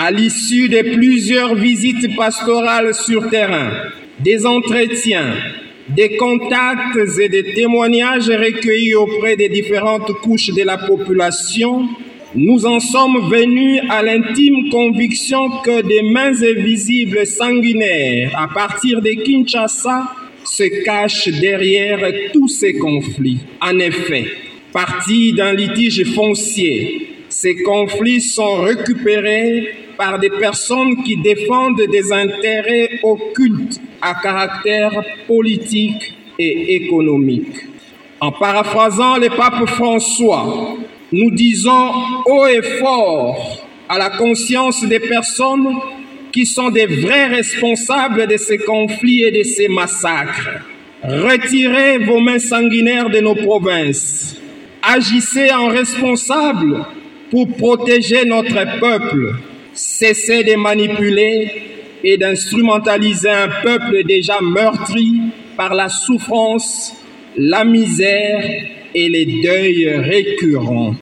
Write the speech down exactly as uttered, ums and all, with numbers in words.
À l'issue de plusieurs visites pastorales sur terrain, des entretiens, des contacts et des témoignages recueillis auprès des différentes couches de la population, nous en sommes venus à l'intime conviction que des mains invisibles sanguinaires à partir de Kinshasa se cachent derrière tous ces conflits. En effet, partis d'un litige foncier, ces conflits sont récupérés par des personnes qui défendent des intérêts occultes à caractère politique et économique. En paraphrasant le pape François, nous disons haut et fort à la conscience des personnes qui sont des vrais responsables de ces conflits et de ces massacres. Retirez vos mains sanguinaires de nos provinces. Agissez en responsable pour protéger notre peuple. Cessez de manipuler et d'instrumentaliser un peuple déjà meurtri par la souffrance, la misère et les deuils récurrents.